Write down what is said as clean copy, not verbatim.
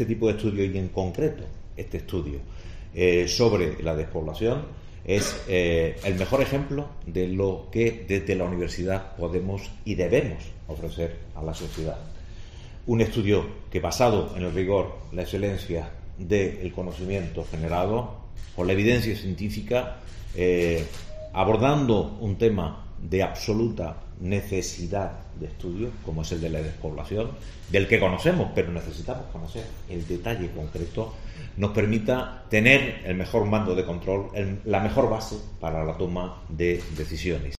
este tipo de estudios y en concreto este estudio sobre la despoblación es el mejor ejemplo de lo que desde la universidad podemos y debemos ofrecer a la sociedad. Un estudio que, basado en el rigor, la excelencia del conocimiento generado por la evidencia científica, abordando un tema de absoluta necesidad de estudio, como es el de la despoblación, del que conocemos, pero necesitamos conocer el detalle concreto, nos permita tener el mejor mando de control, la mejor base para la toma de decisiones.